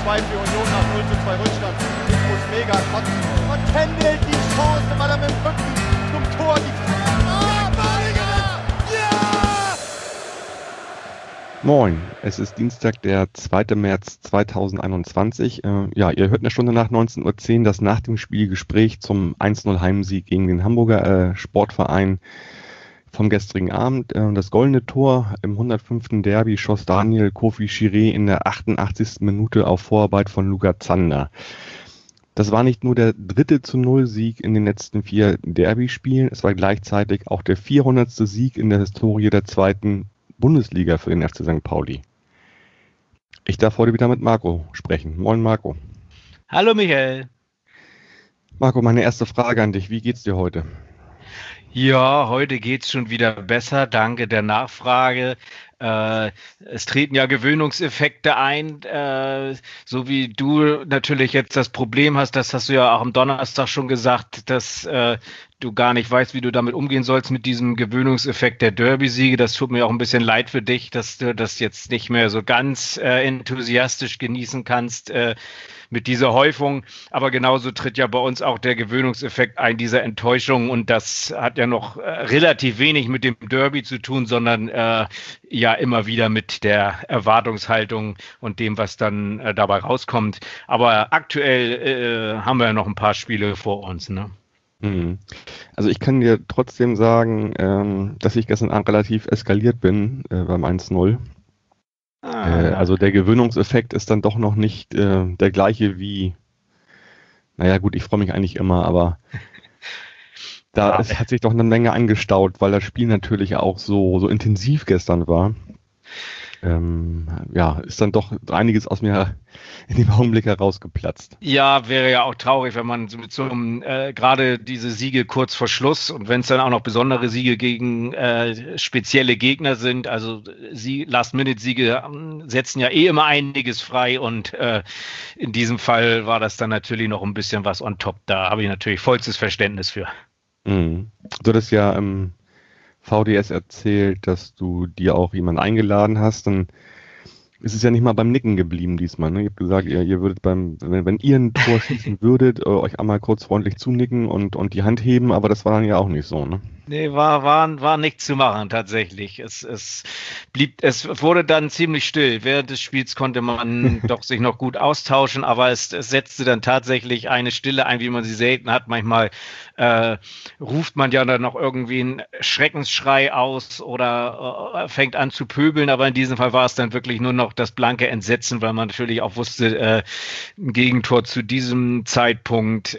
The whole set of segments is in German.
2 für Union nach 0:2 Rückstand. Ich muss mega kotzen. Und Kendall die Chance, weil er mit dem Rücken zum Tor die ja! Moin, es ist Dienstag, der 2. März 2021. Ihr hört eine Stunde nach 19:10 Uhr das nach dem Spiel Gespräch zum 1:0 Heimsieg gegen den Hamburger Sportverein vom gestrigen Abend. Das goldene Tor im 105. Derby schoss Daniel Kofi Chiré in der 88. Minute auf Vorarbeit von Luca Zander. Das war nicht nur der 3:0 Sieg in den letzten 4 Derby-Spielen, es war gleichzeitig auch der 400. Sieg in der Historie der 2. Bundesliga für den FC St. Pauli. Ich darf heute wieder mit Marco sprechen. Moin Marco. Hallo Michael. Marco, meine erste Frage an dich. Wie geht's dir heute? Ja, heute geht's schon wieder besser. Danke der Nachfrage. Es treten ja Gewöhnungseffekte ein, so wie du natürlich jetzt das Problem hast, das hast du ja auch am Donnerstag schon gesagt, dass du gar nicht weißt, wie du damit umgehen sollst mit diesem Gewöhnungseffekt der Derby-Siege. Das tut mir auch ein bisschen leid für dich, dass du das jetzt nicht mehr so ganz enthusiastisch genießen kannst mit dieser Häufung. Aber genauso tritt ja bei uns auch der Gewöhnungseffekt ein, dieser Enttäuschung. Und das hat ja noch relativ wenig mit dem Derby zu tun, sondern ja immer wieder mit der Erwartungshaltung und dem, was dann dabei rauskommt. Aber aktuell haben wir ja noch ein paar Spiele vor uns, ne? Also ich kann dir trotzdem sagen, dass ich gestern Abend relativ eskaliert bin beim 1:0. Also der Gewöhnungseffekt ist dann doch noch nicht der gleiche wie, naja gut, ich freue mich eigentlich immer, aber hat sich doch eine Menge angestaut, weil das Spiel natürlich auch so intensiv gestern war. Ist dann doch einiges aus mir in dem Augenblick herausgeplatzt. Ja, wäre ja auch traurig, wenn man mit so einem, gerade diese Siege kurz vor Schluss und wenn es dann auch noch besondere Siege gegen spezielle Gegner sind, also Last-Minute-Siege setzen ja immer einiges frei und in diesem Fall war das dann natürlich noch ein bisschen was on top. Da habe ich natürlich vollstes Verständnis für. Du hattest ja im VDS erzählt, dass du dir auch jemanden eingeladen hast, dann ist es ja nicht mal beim Nicken geblieben diesmal. Ne? Ich habe gesagt, ihr würdet wenn ihr ein Tor schießen würdet, euch einmal kurz freundlich zunicken und die Hand heben, aber das war dann ja auch nicht so, ne? Nee, war nichts zu machen tatsächlich. Es wurde dann ziemlich still. Während des Spiels konnte man doch sich noch gut austauschen, aber es setzte dann tatsächlich eine Stille ein, wie man sie selten hat. Manchmal ruft man ja dann noch irgendwie einen Schreckensschrei aus oder fängt an zu pöbeln, aber in diesem Fall war es dann wirklich nur noch das blanke Entsetzen, weil man natürlich auch wusste, ein Gegentor zu diesem Zeitpunkt,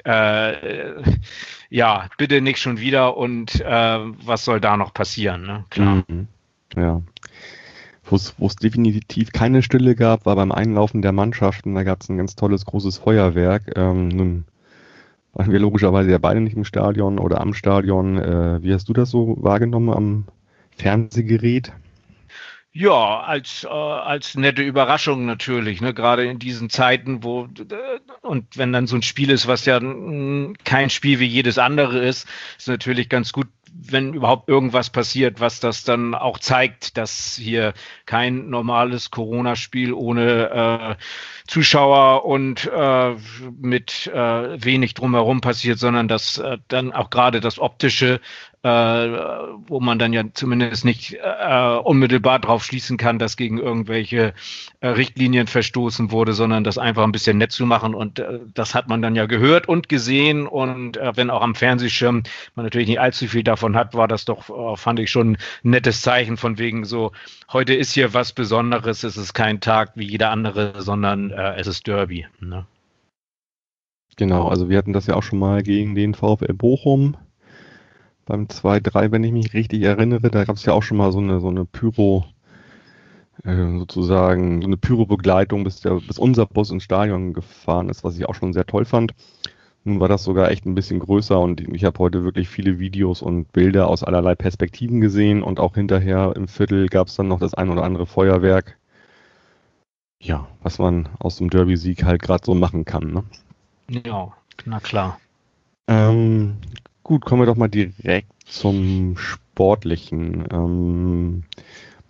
ja, bitte nicht schon wieder und was soll da noch passieren, ne? Klar. Ja. Wo es definitiv keine Stille gab, war beim Einlaufen der Mannschaften. Da gab es ein ganz tolles, großes Feuerwerk. Nun waren wir logischerweise ja beide nicht im Stadion oder am Stadion. Wie hast du das so wahrgenommen am Fernsehgerät? Ja, als nette Überraschung natürlich, ne? Gerade in diesen Zeiten, und wenn dann so ein Spiel ist, was ja kein Spiel wie jedes andere ist natürlich ganz gut, wenn überhaupt irgendwas passiert, was das dann auch zeigt, dass hier kein normales Corona-Spiel ohne Zuschauer und mit wenig drumherum passiert, sondern dass dann auch gerade das Optische, wo man dann ja zumindest nicht unmittelbar drauf schließen kann, dass gegen irgendwelche Richtlinien verstoßen wurde, sondern das einfach ein bisschen nett zu machen. Und das hat man dann ja gehört und gesehen. Und wenn auch am Fernsehschirm man natürlich nicht allzu viel davon hat, war das doch, fand ich schon ein nettes Zeichen von wegen so, heute ist hier was Besonderes, es ist kein Tag wie jeder andere, sondern es ist Derby. Ne? Genau, also wir hatten das ja auch schon mal gegen den VfL Bochum. Beim 2-3, wenn ich mich richtig erinnere, da gab es ja auch schon mal so eine Pyro, sozusagen, so eine Pyro-Begleitung, bis unser Bus ins Stadion gefahren ist, was ich auch schon sehr toll fand. Nun war das sogar echt ein bisschen größer und ich habe heute wirklich viele Videos und Bilder aus allerlei Perspektiven gesehen und auch hinterher im Viertel gab es dann noch das ein oder andere Feuerwerk. Ja, was man aus dem Derby-Sieg halt gerade so machen kann, ne? Ja, na klar. Gut, kommen wir doch mal direkt zum Sportlichen.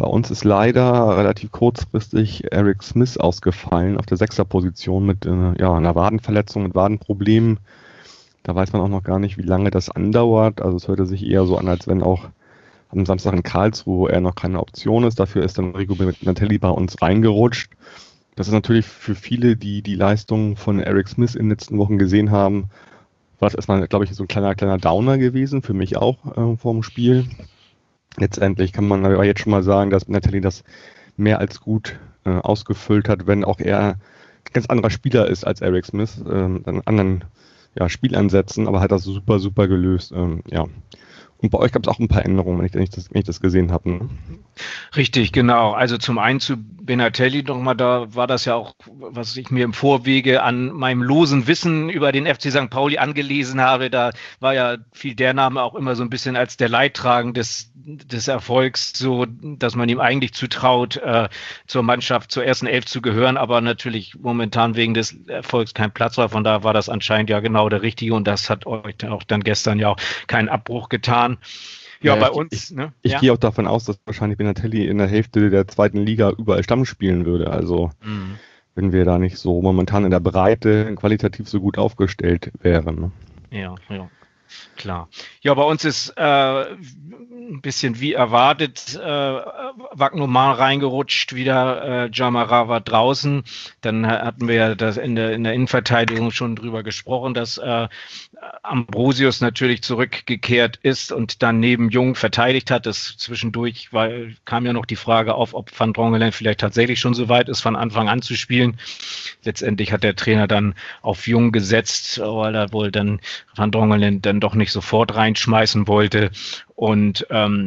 Bei uns ist leider relativ kurzfristig Eric Smith ausgefallen auf der Sechserposition mit einer Wadenverletzung, mit Wadenproblemen. Da weiß man auch noch gar nicht, wie lange das andauert. Also es hörte sich eher so an, als wenn auch am Samstag in Karlsruhe er noch keine Option ist. Dafür ist dann Rico Benatelli bei uns reingerutscht. Das ist natürlich für viele, die die Leistungen von Eric Smith in den letzten Wochen gesehen haben, war das erstmal, glaube ich, so ein kleiner Downer gewesen, für mich auch vor dem Spiel. Letztendlich kann man aber jetzt schon mal sagen, dass Benatelli das mehr als gut ausgefüllt hat, wenn auch er ein ganz anderer Spieler ist als Eric Smith, an anderen Spielansätzen, aber hat das super, super gelöst. Und bei euch gab es auch ein paar Änderungen, wenn ich das gesehen habe. Ne? Richtig, genau. Also zum einen zu Benatelli nochmal, da war das ja auch, was ich mir im Vorwege an meinem losen Wissen über den FC St. Pauli angelesen habe. Da war ja viel der Name auch immer so ein bisschen als der Leidtragende des Erfolgs, so dass man ihm eigentlich zutraut, zur Mannschaft, zur ersten Elf zu gehören, aber natürlich momentan wegen des Erfolgs kein Platz war. Von da war das anscheinend ja genau der Richtige und das hat euch auch dann gestern ja auch keinen Abbruch getan. Ja, bei uns. Ich gehe auch davon aus, dass wahrscheinlich Benatelli in der Hälfte der zweiten Liga überall Stamm spielen würde. Also wenn wir da nicht so momentan in der Breite qualitativ so gut aufgestellt wären. Ne? Ja. Klar. Ja, bei uns ist ein bisschen wie erwartet Wagnoman reingerutscht, wieder Jamara war draußen. Dann hatten wir ja das in der Innenverteidigung schon drüber gesprochen, dass Ambrosius natürlich zurückgekehrt ist und dann neben Jung verteidigt hat. Das zwischendurch kam ja noch die Frage auf, ob Van Drongelen vielleicht tatsächlich schon so weit ist, von Anfang an zu spielen. Letztendlich hat der Trainer dann auf Jung gesetzt, weil er wohl dann Van Drongelen dann doch nicht sofort reinschmeißen wollte. Und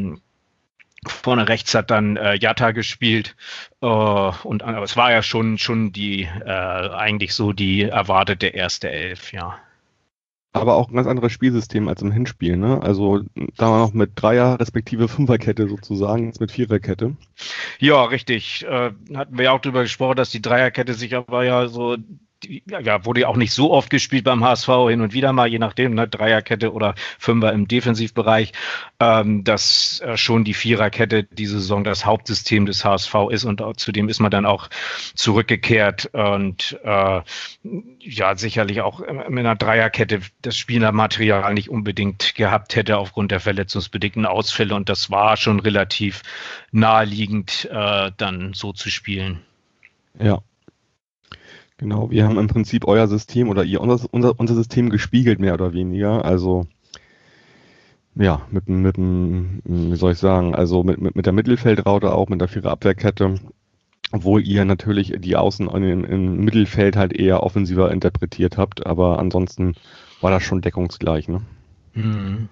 vorne rechts hat dann Jatta gespielt. Aber es war ja schon die eigentlich so die erwartete erste Elf, ja. Aber auch ein ganz anderes Spielsystem als im Hinspiel, ne? Also da war noch mit Dreier- respektive Fünferkette sozusagen, jetzt mit Viererkette. Ja, richtig. Hatten wir ja auch drüber gesprochen, dass die Dreierkette sich aber ja so, wurde ja auch nicht so oft gespielt beim HSV, hin und wieder mal, je nachdem, ne, Dreierkette oder Fünfer im Defensivbereich, dass schon die Viererkette diese Saison das Hauptsystem des HSV ist und zudem ist man dann auch zurückgekehrt und sicherlich auch mit einer Dreierkette das Spielermaterial nicht unbedingt gehabt hätte aufgrund der verletzungsbedingten Ausfälle und das war schon relativ naheliegend, dann so zu spielen. Ja. Genau, wir haben im Prinzip euer System oder ihr unser System gespiegelt, mehr oder weniger. Also, ja, mit wie soll ich sagen, also mit der Mittelfeldraute auch, mit der Viererabwehrkette, obwohl ihr natürlich die Außen im Mittelfeld halt eher offensiver interpretiert habt, aber ansonsten war das schon deckungsgleich, ne? Mhm.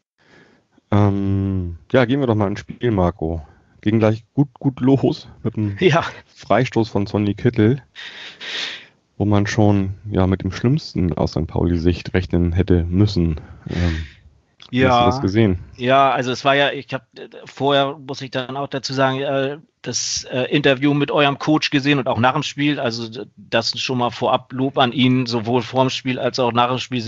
Gehen wir doch mal ins Spiel, Marco. Ging gleich gut los mit dem Freistoß von Sonny Kittel, wo man schon mit dem Schlimmsten aus St. Pauli-Sicht rechnen hätte müssen. Hast du das gesehen? Ja, also es war ja, ich habe vorher, muss ich dann auch dazu sagen, das Interview mit eurem Coach gesehen und auch nach dem Spiel, also das ist schon mal vorab Lob an ihn, sowohl vor dem Spiel als auch nach dem Spiel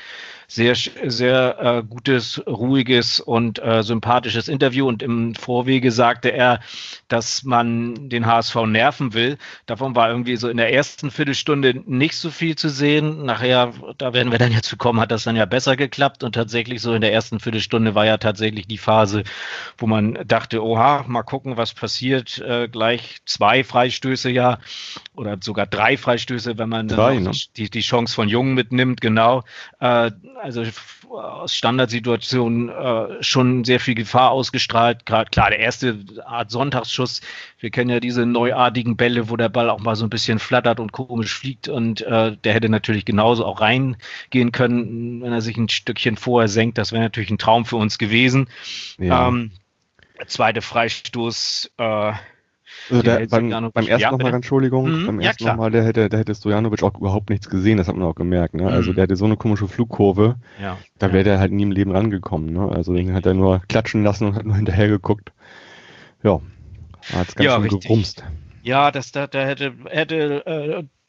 sehr gutes, ruhiges und sympathisches Interview und im Vorwege sagte er, dass man den HSV nerven will. Davon war irgendwie so in der ersten Viertelstunde nicht so viel zu sehen. Nachher, da werden wir dann ja zu kommen, hat das dann ja besser geklappt und tatsächlich so in der ersten Viertelstunde war ja tatsächlich die Phase, wo man dachte, oha, mal gucken, was passiert. Gleich 2 Freistöße oder sogar 3 Freistöße, wenn man dann die Chance von Jung mitnimmt, genau. Also aus Standardsituationen schon sehr viel Gefahr ausgestrahlt. Klar, der erste Art Sonntagsschuss, wir kennen ja diese neuartigen Bälle, wo der Ball auch mal so ein bisschen flattert und komisch fliegt und der hätte natürlich genauso auch reingehen können, wenn er sich ein Stückchen vorher senkt. Das wäre natürlich ein Traum für uns gewesen. Ja. Zweite Freistoß, also beim ersten nochmal, Entschuldigung, beim ersten nochmal, da hätte Stojanovic auch überhaupt nichts gesehen, das hat man auch gemerkt, ne? Also der hatte so eine komische Flugkurve, da wäre der halt nie im Leben rangekommen, ne? Also den hat er nur klatschen lassen und hat nur hinterher geguckt. Ja, hat es ganz schön gerumst. Ja, da hätte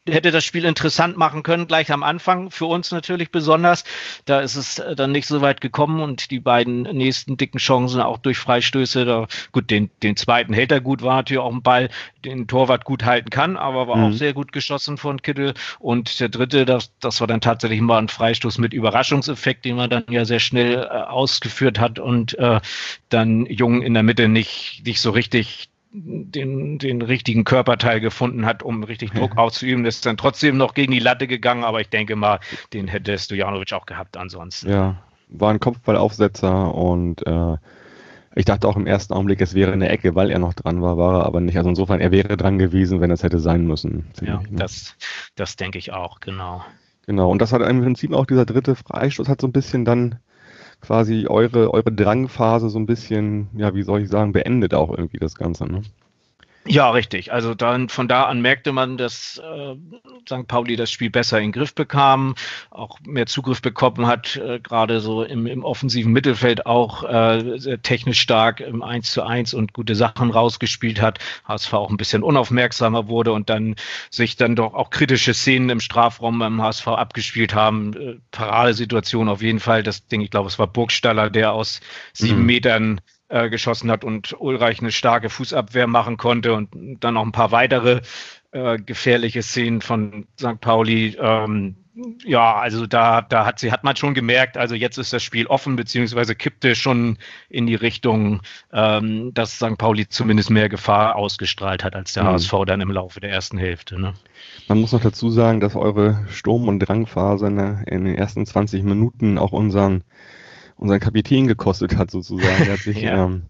hätte das Spiel interessant machen können, gleich am Anfang, für uns natürlich besonders. Da ist es dann nicht so weit gekommen und die beiden nächsten dicken Chancen auch durch Freistöße. Gut, den zweiten hält er gut, war natürlich auch ein Ball, den Torwart gut halten kann, aber war auch sehr gut geschossen von Kittel. Und der dritte, das war dann tatsächlich mal ein Freistoß mit Überraschungseffekt, den man dann ja sehr schnell ausgeführt hat und dann Jung in der Mitte nicht so richtig den richtigen Körperteil gefunden hat, um richtig Druck auszuüben. Das ist dann trotzdem noch gegen die Latte gegangen, aber ich denke mal, den hätte Stojanovic auch gehabt ansonsten. Ja, war ein Kopfballaufsetzer und ich dachte auch im ersten Augenblick, es wäre eine Ecke, weil er noch dran war, war er aber nicht. Also insofern, er wäre dran gewesen, wenn es hätte sein müssen. Ja, ich, ne? das denke ich auch, genau. Genau, und das hat im Prinzip auch dieser dritte Freistoß hat so ein bisschen dann quasi eure Drangphase so ein bisschen, ja, wie soll ich sagen, beendet auch irgendwie das Ganze, ne? Ja, richtig. Also dann von da an merkte man, dass St. Pauli das Spiel besser in den Griff bekam, auch mehr Zugriff bekommen hat, gerade so im offensiven Mittelfeld auch sehr technisch stark im 1:1 und gute Sachen rausgespielt hat. HSV auch ein bisschen unaufmerksamer wurde und dann sich dann doch auch kritische Szenen im Strafraum beim HSV abgespielt haben. Paradesituation auf jeden Fall. Das Ding, ich glaube, es war Burgstaller, der aus 7 Metern geschossen hat und Ulreich eine starke Fußabwehr machen konnte und dann noch ein paar weitere gefährliche Szenen von St. Pauli. Ja, also da hat man schon gemerkt, also jetzt ist das Spiel offen, beziehungsweise kippte schon in die Richtung, dass St. Pauli zumindest mehr Gefahr ausgestrahlt hat als der HSV dann im Laufe der ersten Hälfte. Ne? Man muss noch dazu sagen, dass eure Sturm- und Drangphase in den ersten 20 Minuten auch unseren Kapitän gekostet hat, sozusagen. Er hat sich,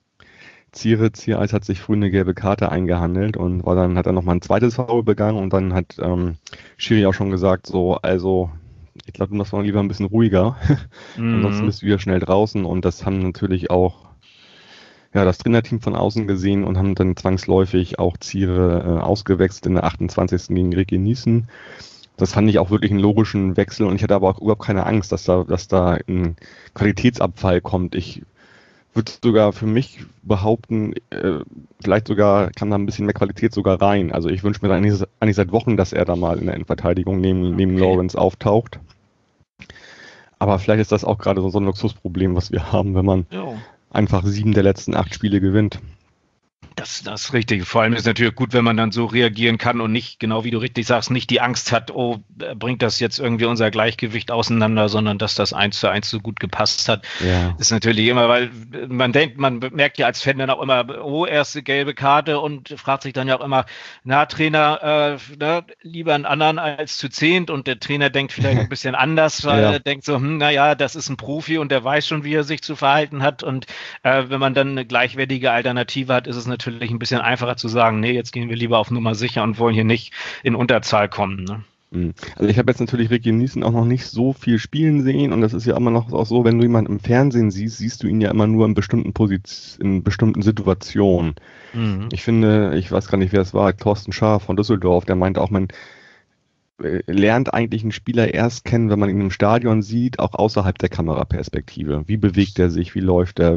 Ziereis hat sich früh eine gelbe Karte eingehandelt und hat er nochmal ein zweites Foul begangen und dann hat Schiri auch schon gesagt, so, also, ich glaube, du machst mal lieber ein bisschen ruhiger. Ansonsten bist du wieder schnell draußen und das haben natürlich auch das Trainerteam von außen gesehen und haben dann zwangsläufig auch Ziere ausgewechselt in der 28. gegen Ricky Niesen. Das fand ich auch wirklich einen logischen Wechsel und ich hatte aber auch überhaupt keine Angst, dass da ein Qualitätsabfall kommt. Ich würde sogar für mich behaupten, vielleicht sogar kann da ein bisschen mehr Qualität sogar rein. Also ich wünsche mir eigentlich seit Wochen, dass er da mal in der Innenverteidigung neben Lawrence auftaucht. Aber vielleicht ist das auch gerade so ein Luxusproblem, was wir haben, wenn man einfach 7 der letzten 8 Spiele gewinnt. Das ist richtig. Vor allem ist es natürlich gut, wenn man dann so reagieren kann und nicht, genau wie du richtig sagst, nicht die Angst hat, oh, bringt das jetzt irgendwie unser Gleichgewicht auseinander, sondern dass das 1:1 so gut gepasst hat. Ja. Ist natürlich immer, weil man merkt ja als Fan dann auch immer, oh, erste gelbe Karte und fragt sich dann ja auch immer, na Trainer, lieber einen anderen als zu 10 und der Trainer denkt vielleicht ein bisschen anders, weil er denkt so, das ist ein Profi und der weiß schon, wie er sich zu verhalten hat und wenn man dann eine gleichwertige Alternative hat, ist es natürlich ein bisschen einfacher zu sagen, nee, jetzt gehen wir lieber auf Nummer sicher und wollen hier nicht in Unterzahl kommen. Ne? Also ich habe jetzt natürlich Ricky Niesen auch noch nicht so viel spielen sehen und das ist ja immer noch auch so, wenn du jemanden im Fernsehen siehst, siehst du ihn ja immer nur in bestimmten Situationen. Ich finde, ich weiß gar nicht, wer es war, Thorsten Schaar von Düsseldorf, der meinte auch, man lernt eigentlich einen Spieler erst kennen, wenn man ihn im Stadion sieht, auch außerhalb der Kameraperspektive. Wie bewegt er sich, wie läuft er,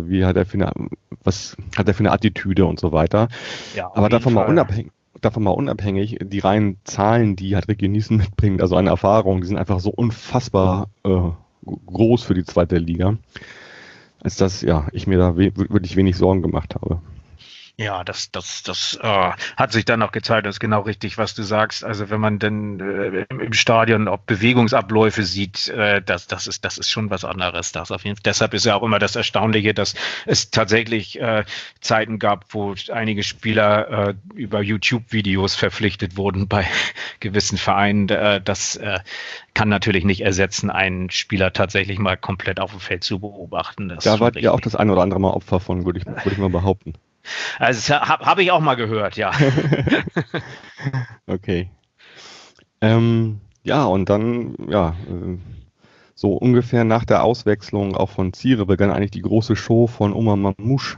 was hat er für eine Attitüde und so weiter. Ja, aber davon mal unabhängig, die reinen Zahlen, die halt Ricky Niesen mitbringt, also eine Erfahrung, die sind einfach so unfassbar groß für die zweite Liga, als dass ich mir da wirklich wenig Sorgen gemacht habe. Ja, das hat sich dann auch gezeigt, das ist genau richtig, was du sagst. Also wenn man dann im Stadion auch Bewegungsabläufe sieht, das ist schon was anderes. Das auf jeden Fall. Deshalb ist ja auch immer das Erstaunliche, dass es tatsächlich Zeiten gab, wo einige Spieler über YouTube-Videos verpflichtet wurden bei gewissen Vereinen. Das kann natürlich nicht ersetzen, einen Spieler tatsächlich mal komplett auf dem Feld zu beobachten. Da wart ihr auch das ein oder andere Mal Opfer von, würde ich mal behaupten. Also habe ich auch mal gehört, ja. Okay. Und dann, so ungefähr nach der auch von Ziere begann eigentlich die große Show von Omar Mamouche,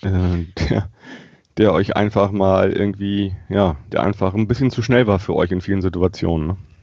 der euch einfach mal irgendwie, der einfach ein bisschen zu schnell war für euch in vielen Situationen. Ne?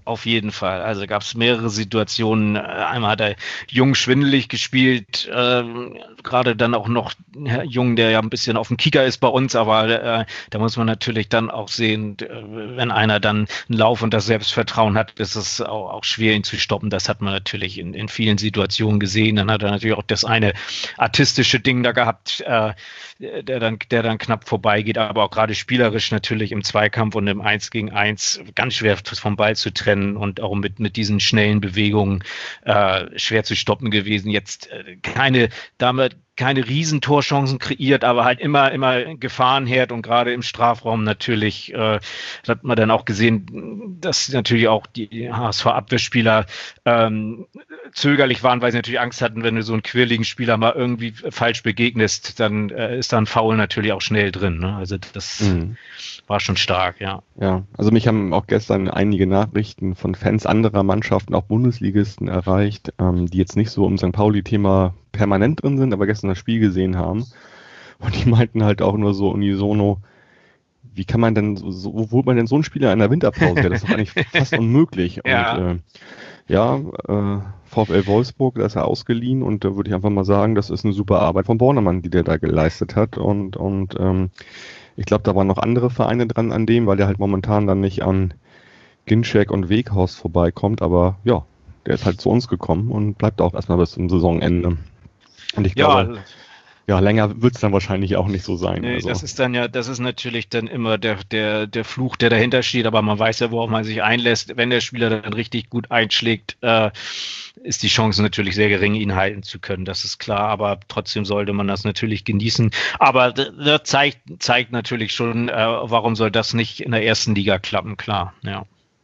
Auf jeden Fall. Also gab es mehrere Situationen. Einmal hat er Jung schwindelig gespielt, gerade dann auch noch Jung, der ja ein bisschen auf dem Kicker ist bei uns, aber da muss man natürlich dann auch sehen, wenn einer dann einen Lauf und das Selbstvertrauen hat, ist es auch schwer, ihn zu stoppen. Das hat man natürlich in vielen Situationen gesehen. Dann hat er natürlich auch das eine artistische Ding da gehabt, der dann knapp vorbeigeht, aber auch gerade spielerisch natürlich im Zweikampf und im 1 gegen 1 ganz schwer vom Ball zu trennen und auch mit diesen schnellen Bewegungen schwer zu stoppen gewesen. Jetzt keine Riesentorchancen kreiert, aber halt immer Gefahrenherd und gerade im Strafraum natürlich hat man dann auch gesehen, dass natürlich auch die HSV-Abwehrspieler zögerlich waren, weil sie natürlich Angst hatten, wenn du so einen quirligen Spieler mal irgendwie falsch begegnest, dann ist da ein Foul natürlich auch schnell drin. Ne? Also das war schon stark, ja. Ja, also mich haben auch gestern einige Nachrichten von Fans anderer Mannschaften, auch Bundesligisten erreicht, die jetzt nicht so im St. Pauli-Thema permanent drin sind, aber gestern das Spiel gesehen haben. Und die meinten halt auch nur so unisono, wie kann man denn, wo holt man denn so einen Spieler in der Winterpause? Das ist doch eigentlich fast unmöglich. Ja. Und VfL Wolfsburg, da ist er ausgeliehen und da würde ich einfach mal sagen, das ist eine super Arbeit von Bornemann, die der da geleistet hat. Und ich glaube, da waren noch andere Vereine dran an dem, weil der halt momentan dann nicht an Ginczek und Weghorst vorbeikommt, aber ja, der ist halt zu uns gekommen und bleibt auch erstmal bis zum Saisonende. Und ich glaube, länger wird es dann wahrscheinlich auch nicht so sein. Nee, also. das ist natürlich dann immer der Fluch, der dahinter steht, aber man weiß ja, worauf man sich einlässt. Wenn der Spieler dann richtig gut einschlägt, ist die Chance natürlich sehr gering, ihn halten zu können. Das ist klar, aber trotzdem sollte man das natürlich genießen. Aber das zeigt natürlich schon, warum soll das nicht in der ersten Liga klappen, klar. Ja.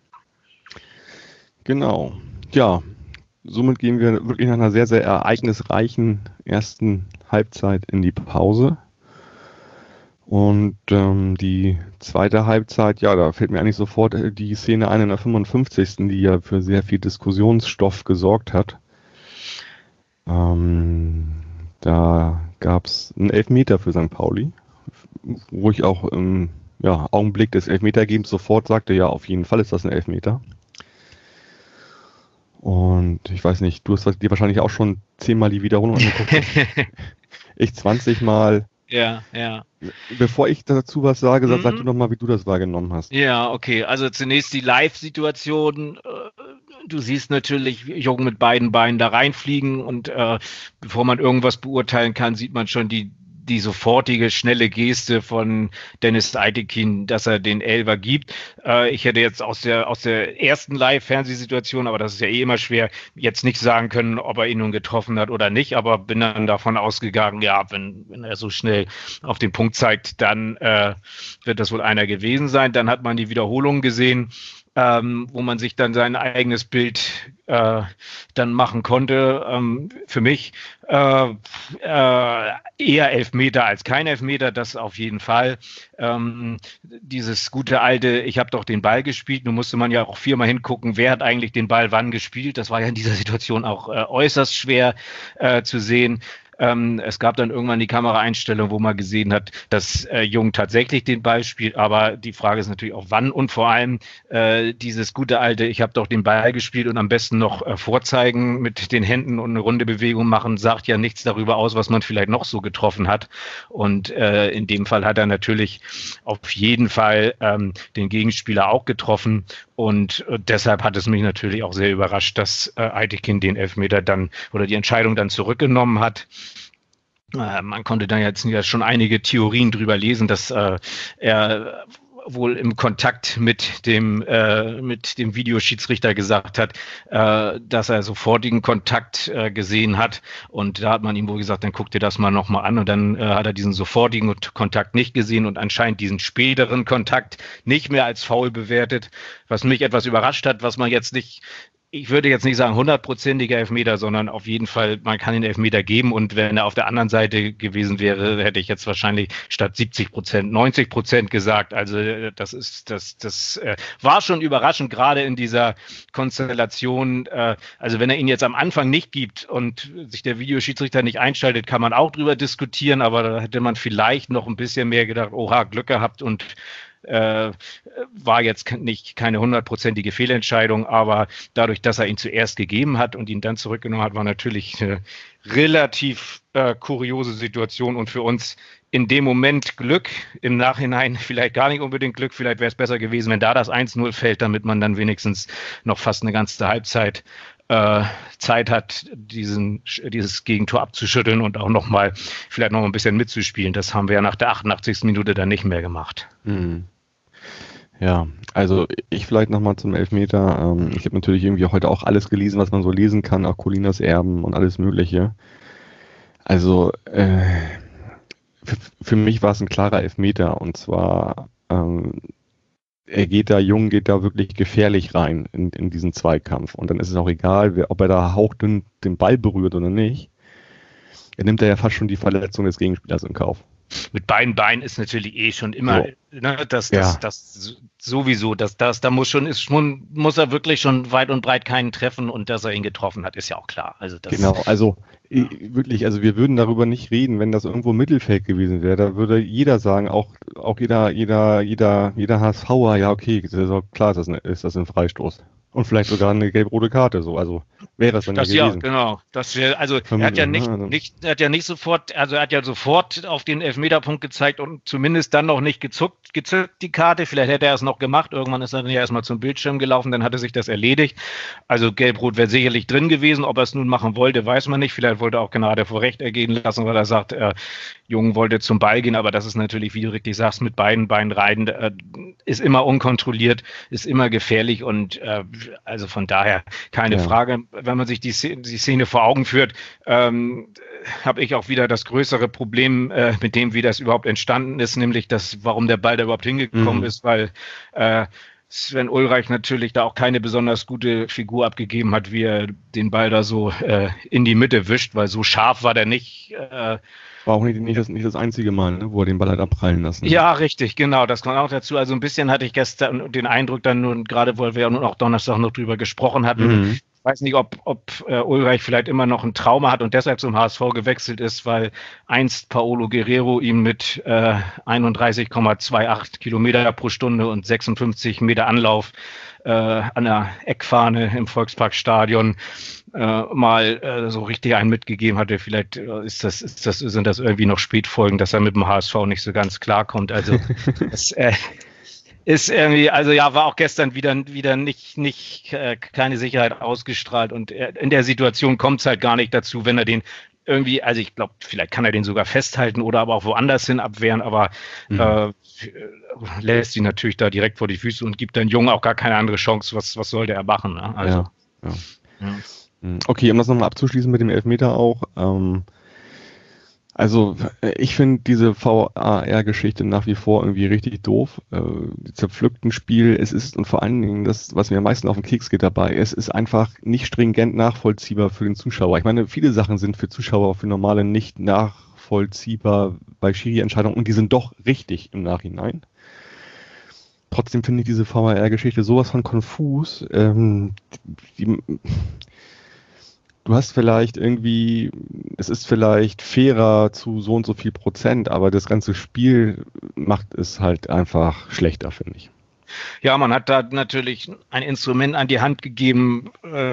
Genau. Ja, somit gehen wir wirklich nach einer sehr, sehr ereignisreichen ersten Halbzeit in die Pause. Und die zweite Halbzeit, ja, da fällt mir eigentlich sofort die Szene ein in der 55., die ja für sehr viel Diskussionsstoff gesorgt hat. Da gab es einen Elfmeter für St. Pauli, wo ich auch im Augenblick des Elfmetergebens sofort sagte, ja, auf jeden Fall ist das ein Elfmeter. Und ich weiß nicht, du hast dir wahrscheinlich auch schon 10-mal die Wiederholung angeguckt. Ich 20 Mal. Ja. Bevor ich dazu was sage, sag du doch mal, wie du das wahrgenommen hast. Ja, okay. Also zunächst die Live-Situation. Du siehst natürlich Jung mit beiden Beinen da reinfliegen und bevor man irgendwas beurteilen kann, sieht man schon die sofortige, schnelle Geste von Dennis Eitekin, dass er den Elfer gibt. Ich hätte jetzt aus der ersten Live-Fernsehsituation, aber das ist ja immer schwer, jetzt nicht sagen können, ob er ihn nun getroffen hat oder nicht, aber bin dann davon ausgegangen, ja, wenn er so schnell auf den Punkt zeigt, dann wird das wohl einer gewesen sein. Dann hat man die Wiederholung gesehen, wo man sich dann sein eigenes Bild dann machen konnte. Für mich eher Elfmeter als kein Elfmeter, das auf jeden Fall. Dieses gute alte, ich habe doch den Ball gespielt, nun musste man ja auch 4-mal hingucken, wer hat eigentlich den Ball wann gespielt. Das war ja in dieser Situation auch äußerst schwer zu sehen. Es gab dann irgendwann die Kameraeinstellung, wo man gesehen hat, dass Jung tatsächlich den Ball spielt, aber die Frage ist natürlich auch wann und vor allem dieses gute alte, ich habe doch den Ball gespielt und am besten noch vorzeigen mit den Händen und eine runde Bewegung machen, sagt ja nichts darüber aus, was man vielleicht noch so getroffen hat. Und in dem Fall hat er natürlich auf jeden Fall den Gegenspieler auch getroffen und deshalb hat es mich natürlich auch sehr überrascht, dass Eitekin den Elfmeter dann oder die Entscheidung dann zurückgenommen hat. Man konnte da jetzt ja schon einige Theorien drüber lesen, dass er wohl im Kontakt mit dem Videoschiedsrichter gesagt hat, dass er sofortigen Kontakt gesehen hat und da hat man ihm wohl gesagt, dann guck dir das mal nochmal an und dann hat er diesen sofortigen Kontakt nicht gesehen und anscheinend diesen späteren Kontakt nicht mehr als faul bewertet, was mich etwas überrascht hat, was man jetzt nicht, ich würde jetzt nicht sagen 100%iger Elfmeter, sondern auf jeden Fall, man kann den Elfmeter geben und wenn er auf der anderen Seite gewesen wäre, hätte ich jetzt wahrscheinlich statt 70% 90% gesagt. Also das war schon überraschend, gerade in dieser Konstellation. Also wenn er ihn jetzt am Anfang nicht gibt und sich der Videoschiedsrichter nicht einschaltet, kann man auch drüber diskutieren, aber da hätte man vielleicht noch ein bisschen mehr gedacht, oha, Glück gehabt und war jetzt keine 100%ige Fehlentscheidung, aber dadurch, dass er ihn zuerst gegeben hat und ihn dann zurückgenommen hat, war natürlich eine relativ kuriose Situation und für uns in dem Moment Glück, im Nachhinein vielleicht gar nicht unbedingt Glück, vielleicht wäre es besser gewesen, wenn da das 1-0 fällt, damit man dann wenigstens noch fast eine ganze Halbzeit Zeit hat, dieses Gegentor abzuschütteln und auch vielleicht noch ein bisschen mitzuspielen. Das haben wir ja nach der 88. Minute dann nicht mehr gemacht. Mhm. Ja, also ich vielleicht nochmal zum Elfmeter. Ich habe natürlich irgendwie heute auch alles gelesen, was man so lesen kann, auch Colinas Erben und alles Mögliche. Also für mich war es ein klarer Elfmeter und zwar Jung geht da wirklich gefährlich rein in diesen Zweikampf und dann ist es auch egal, ob er da hauchdünn den Ball berührt oder nicht. Er nimmt ja fast schon die Verletzung des Gegenspielers in Kauf. Mit beiden Beinen ist natürlich schon immer, ne, das sowieso, da muss er wirklich schon weit und breit keinen treffen und dass er ihn getroffen hat, ist ja auch klar. Also wirklich, also wir würden darüber nicht reden, wenn das irgendwo im Mittelfeld gewesen wäre. Da würde jeder sagen, auch jeder HSVer, ja okay, das ist auch klar, ist das ein Freistoß. Und vielleicht sogar eine gelb-rote Karte, so, also wäre es dann ja gewesen. Ja, genau. Er hat ja sofort auf den Elfmeterpunkt gezeigt und zumindest dann noch nicht gezückt, die Karte. Vielleicht hätte er es noch gemacht. Irgendwann ist er dann ja erstmal zum Bildschirm gelaufen, dann hatte sich das erledigt. Also gelb-rot wäre sicherlich drin gewesen. Ob er es nun machen wollte, weiß man nicht. Vielleicht wollte er auch gerade vor Recht ergehen lassen, weil er sagt, Jung wollte zum Ball gehen, aber das ist natürlich, wie du richtig sagst, mit beiden Beinen rein, ist immer unkontrolliert, ist immer gefährlich und also von daher keine Frage. Wenn man sich die Szene vor Augen führt, habe ich auch wieder das größere Problem mit dem, wie das überhaupt entstanden ist, nämlich warum der Ball da überhaupt hingekommen ist, weil Sven Ulreich natürlich da auch keine besonders gute Figur abgegeben hat, wie er den Ball da so in die Mitte wischt, weil so scharf war der nicht. War auch nicht das einzige Mal, ne, wo er den Ball hat abprallen lassen. Ja, richtig, genau, das kommt auch dazu. Also ein bisschen hatte ich gestern den Eindruck dann nur, gerade weil wir ja nun auch Donnerstag noch drüber gesprochen hatten, ich weiß nicht, ob Ulreich vielleicht immer noch ein Trauma hat und deshalb zum HSV gewechselt ist, weil einst Paolo Guerrero ihm mit 31,28 Kilometer pro Stunde und 56 Meter Anlauf an der Eckfahne im Volksparkstadion so richtig einen mitgegeben hatte. Vielleicht sind das irgendwie noch Spätfolgen, dass er mit dem HSV nicht so ganz klarkommt. Also das ist irgendwie, also ja, war auch gestern wieder nicht keine Sicherheit ausgestrahlt und in der Situation kommt es halt gar nicht dazu, wenn er den irgendwie, also ich glaube, vielleicht kann er den sogar festhalten oder aber auch woanders hin abwehren, aber lässt ihn natürlich da direkt vor die Füße und gibt dann Jung auch gar keine andere Chance. Was sollte er machen? Ne? Also, ja. Okay, um das nochmal abzuschließen mit dem Elfmeter auch, also ich finde diese VAR-Geschichte nach wie vor irgendwie richtig doof. Die zerpflückten Spiel, es ist und vor allen Dingen das, was mir am meisten auf den Keks geht dabei, es ist einfach nicht stringent nachvollziehbar für den Zuschauer. Ich meine, viele Sachen sind für Zuschauer, für Normale nicht nachvollziehbar bei Schiri-Entscheidungen und die sind doch richtig im Nachhinein. Trotzdem finde ich diese VAR-Geschichte sowas von konfus. Du hast vielleicht irgendwie, es ist vielleicht fairer zu so und so viel Prozent, aber das ganze Spiel macht es halt einfach schlechter, finde ich. Ja, man hat da natürlich ein Instrument an die Hand gegeben,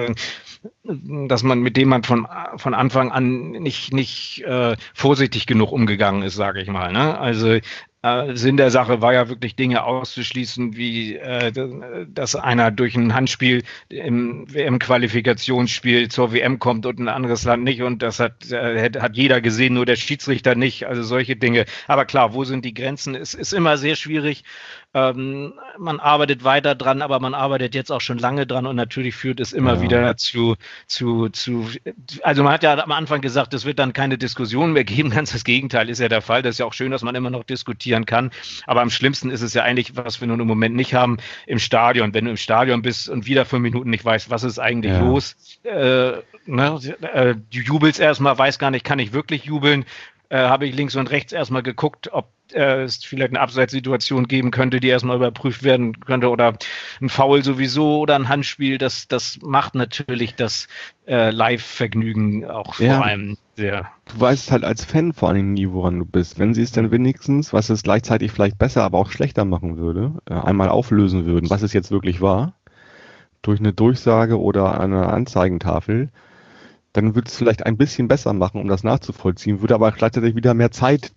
mit dem man von Anfang an nicht vorsichtig genug umgegangen ist, sage ich mal. Ne? Also Sinn der Sache war ja wirklich Dinge auszuschließen, wie dass einer durch ein Handspiel im WM-Qualifikationsspiel zur WM kommt und ein anderes Land nicht und das hat jeder gesehen, nur der Schiedsrichter nicht, also solche Dinge. Aber klar, wo sind die Grenzen? Es ist immer sehr schwierig. Man arbeitet weiter dran, aber man arbeitet jetzt auch schon lange dran und natürlich führt es immer wieder zu, also man hat ja am Anfang gesagt, es wird dann keine Diskussion mehr geben, ganz das Gegenteil ist ja der Fall, das ist ja auch schön, dass man immer noch diskutieren kann, aber am schlimmsten ist es ja eigentlich, was wir nun im Moment nicht haben, im Stadion, wenn du im Stadion bist und wieder 5 Minuten nicht weißt, was ist eigentlich los, du jubelst erstmal, weiß gar nicht, kann ich wirklich jubeln, habe ich links und rechts erstmal geguckt, ob es vielleicht eine Abseitssituation geben könnte, die erstmal überprüft werden könnte oder ein Foul sowieso oder ein Handspiel, das macht natürlich das Live-Vergnügen auch vor allem Ja. Du weißt halt als Fan vor allem nie, woran du bist. Wenn sie es dann wenigstens, was es gleichzeitig vielleicht besser, aber auch schlechter machen würde, einmal auflösen würden, was es jetzt wirklich war, durch eine Durchsage oder eine Anzeigentafel, dann würde es vielleicht ein bisschen besser machen, um das nachzuvollziehen, würde aber gleichzeitig wieder mehr Zeit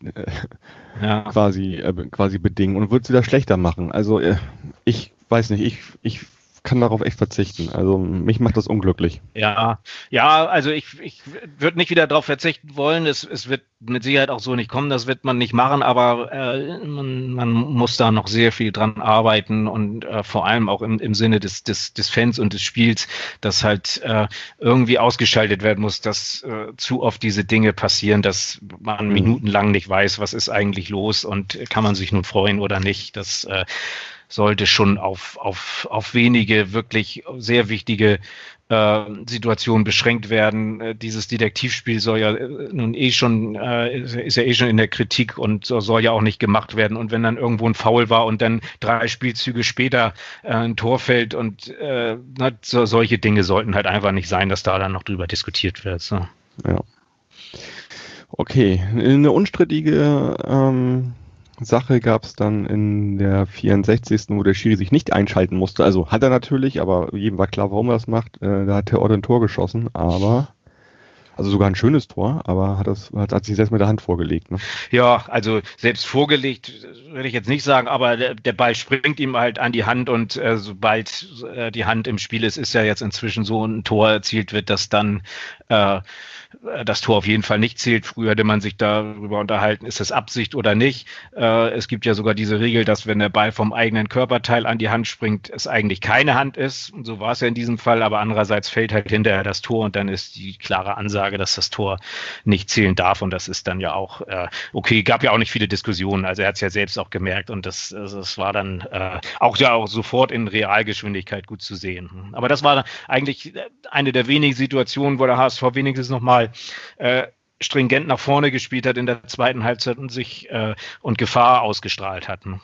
quasi bedingen und würde es wieder schlechter machen. Also ich weiß nicht, ich kann darauf echt verzichten. Also mich macht das unglücklich. Ja, also ich würde nicht wieder darauf verzichten wollen. Es wird mit Sicherheit auch so nicht kommen, das wird man nicht machen, aber man muss da noch sehr viel dran arbeiten und vor allem auch im Sinne des Fans und des Spiels, dass halt irgendwie ausgeschaltet werden muss, dass zu oft diese Dinge passieren, dass man minutenlang nicht weiß, was ist eigentlich los und kann man sich nun freuen oder nicht. Das sollte schon auf wenige wirklich sehr wichtige Situationen beschränkt werden. Dieses Detektivspiel soll ja nun ist ja schon in der Kritik und soll ja auch nicht gemacht werden. Und wenn dann irgendwo ein Foul war und dann 3 Spielzüge später ein Tor fällt und solche Dinge sollten halt einfach nicht sein, dass da dann noch drüber diskutiert wird. So. Ja. Okay, eine unstrittige Sache gab es dann in der 64., wo der Schiri sich nicht einschalten musste. Also hat er natürlich, aber jedem war klar, warum er das macht. Da hat Terodde ein Tor geschossen, also sogar ein schönes Tor, aber hat sich selbst mit der Hand vorgelegt. Ne? Ja, also selbst vorgelegt würde ich jetzt nicht sagen, aber der Ball springt ihm halt an die Hand und sobald die Hand im Spiel ist ja jetzt inzwischen so ein Tor erzielt wird, dass dann das Tor auf jeden Fall nicht zählt. Früher hatte man sich darüber unterhalten, ist das Absicht oder nicht. Es gibt ja sogar diese Regel, dass wenn der Ball vom eigenen Körperteil an die Hand springt, es eigentlich keine Hand ist. Und so war es ja in diesem Fall, aber andererseits fällt halt hinterher das Tor und dann ist die klare Ansage, dass das Tor nicht zählen darf und das ist dann ja auch okay, gab ja auch nicht viele Diskussionen, also er hat es ja selbst auch gemerkt und das war dann auch sofort in Realgeschwindigkeit gut zu sehen. Aber das war eigentlich eine der wenigen Situationen, wo der HSV wenigstens nochmal stringent nach vorne gespielt hat in der zweiten Halbzeit und sich und Gefahr ausgestrahlt hatten.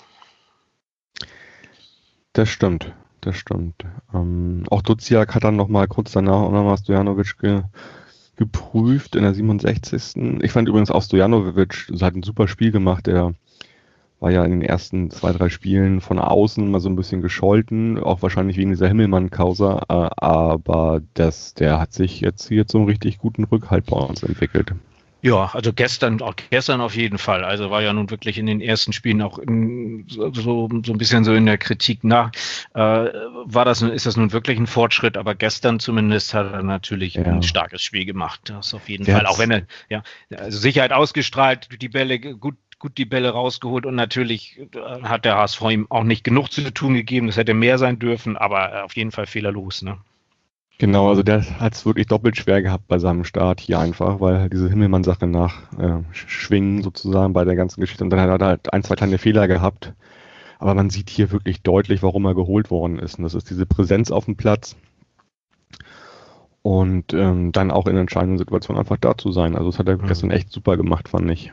Das stimmt. Auch Duziak hat dann nochmal kurz danach auch nochmal Stojanovic geprüft in der 67. Ich fand übrigens auch Stojanovic hat ein super Spiel gemacht. Der war ja in den ersten 2-3 Spielen von außen mal so ein bisschen gescholten, auch wahrscheinlich wegen dieser Himmelmann-Causa, aber der hat sich jetzt hier zum richtig guten Rückhalt bei uns entwickelt. Ja, also gestern auf jeden Fall. Also war ja nun wirklich in den ersten Spielen auch so ein bisschen so in der Kritik nach. Ist das nun wirklich ein Fortschritt? Aber gestern zumindest hat er natürlich ein starkes Spiel gemacht. Das auf jeden Fall. Auch wenn er also Sicherheit ausgestrahlt, die Bälle gut die Bälle rausgeholt und natürlich hat der HSV ihm auch nicht genug zu tun gegeben. Das hätte mehr sein dürfen, aber auf jeden Fall fehlerlos, ne? Genau, also der hat es wirklich doppelt schwer gehabt bei seinem Start hier einfach, weil halt diese Himmelmann-Sache nachschwingen sozusagen bei der ganzen Geschichte und dann hat er halt 1, 2 kleine Fehler gehabt. Aber man sieht hier wirklich deutlich, warum er geholt worden ist. Und das ist diese Präsenz auf dem Platz und dann auch in entscheidenden Situationen einfach da zu sein. Also das hat er gestern echt super gemacht, fand ich.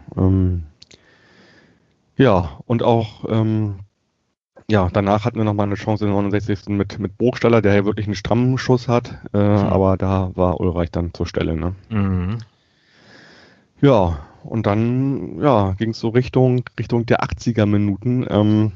Und auch danach hatten wir nochmal eine Chance in der 69. mit Burgstaller, der ja wirklich einen strammen Schuss hat, aber da war Ulreich dann zur Stelle. Ne? Mhm. Ja, und dann ging es so Richtung der 80er Minuten.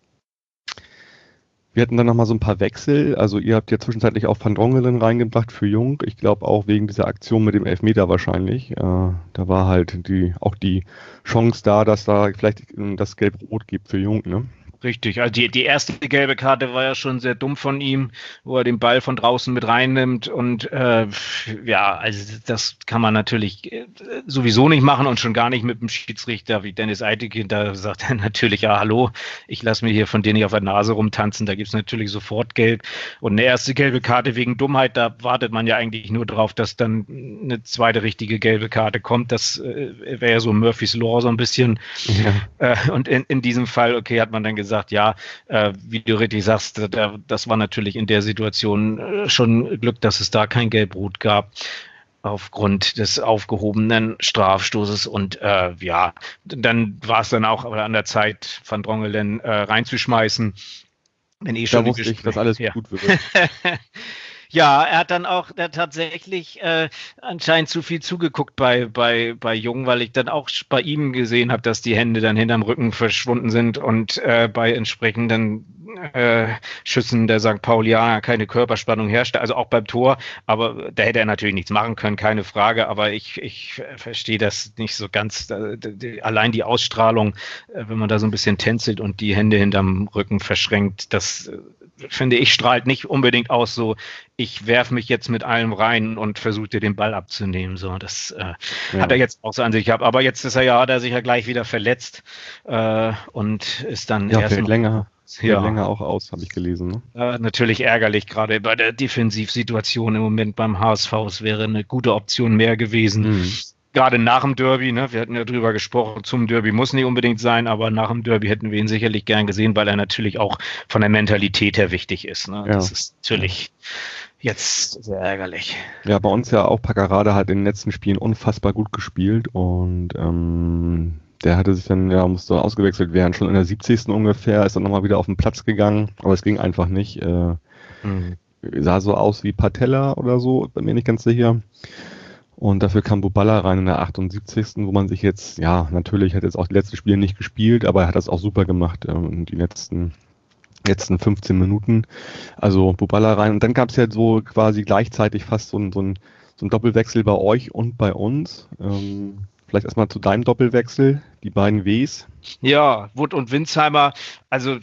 Wir hatten dann nochmal so ein paar Wechsel, also ihr habt ja zwischenzeitlich auch Van Drongelen reingebracht für Jung, ich glaube auch wegen dieser Aktion mit dem Elfmeter wahrscheinlich. Da war halt auch die Chance da, dass da vielleicht das Gelb-Rot gibt für Jung, ne? Richtig, also die erste gelbe Karte war ja schon sehr dumm von ihm, wo er den Ball von draußen mit reinnimmt und also das kann man natürlich sowieso nicht machen und schon gar nicht mit dem Schiedsrichter wie Dennis Eitekin, da sagt er natürlich, ja hallo, ich lasse mir hier von denen nicht auf der Nase rumtanzen, da gibt es natürlich sofort gelb und eine erste gelbe Karte wegen Dummheit, da wartet man ja eigentlich nur drauf, dass dann eine zweite richtige gelbe Karte kommt, das wäre ja so Murphy's Law so ein bisschen und in diesem Fall, okay, hat man dann gesagt, wie du richtig sagst, das war natürlich in der Situation schon Glück, dass es da kein Gelb-Rot gab aufgrund des aufgehobenen Strafstoßes und dann war es dann auch an der Zeit, Van Drongelen reinzuschmeißen. Wenn da wusste ich, dass alles gut wird. Ja, er hat dann auch tatsächlich anscheinend zu viel zugeguckt bei Jung, weil ich dann auch bei ihm gesehen habe, dass die Hände dann hinterm Rücken verschwunden sind und bei entsprechenden Schüssen der St. Paulianer keine Körperspannung herrschte, also auch beim Tor, aber da hätte er natürlich nichts machen können, keine Frage, aber ich verstehe das nicht so ganz, allein die Ausstrahlung, wenn man da so ein bisschen tänzelt und die Hände hinterm Rücken verschränkt, das finde ich, strahlt nicht unbedingt aus, so ich werfe mich jetzt mit allem rein und versuche dir den Ball abzunehmen. So, das hat er jetzt auch so an sich gehabt. Aber jetzt hat er sich ja gleich wieder verletzt und ist dann erst fällt länger auch aus, habe ich gelesen. Ne? Natürlich ärgerlich, gerade bei der Defensivsituation im Moment beim HSV. Es wäre eine gute Option mehr gewesen. Gerade nach dem Derby, ne, wir hatten ja drüber gesprochen, zum Derby muss nicht unbedingt sein, aber nach dem Derby hätten wir ihn sicherlich gern gesehen, weil er natürlich auch von der Mentalität her wichtig ist. Ne? Das ist natürlich jetzt sehr ärgerlich. Ja, bei uns ja auch Packerada hat in den letzten Spielen unfassbar gut gespielt und der hatte sich dann, musste ausgewechselt werden, schon in der 70. ungefähr, ist dann nochmal wieder auf den Platz gegangen, aber es ging einfach nicht. Sah so aus wie Patella oder so, bei mir nicht ganz sicher. Und dafür kam Buballa rein in der 78. wo man sich jetzt, natürlich hat jetzt auch die letzten Spiele nicht gespielt, aber er hat das auch super gemacht in die letzten 15 Minuten. Also Buballa rein. Und dann gab es ja so quasi gleichzeitig fast so ein Doppelwechsel bei euch und bei uns. Vielleicht erstmal zu deinem Doppelwechsel, die beiden Ws. Ja, Wood und Winsheimer, also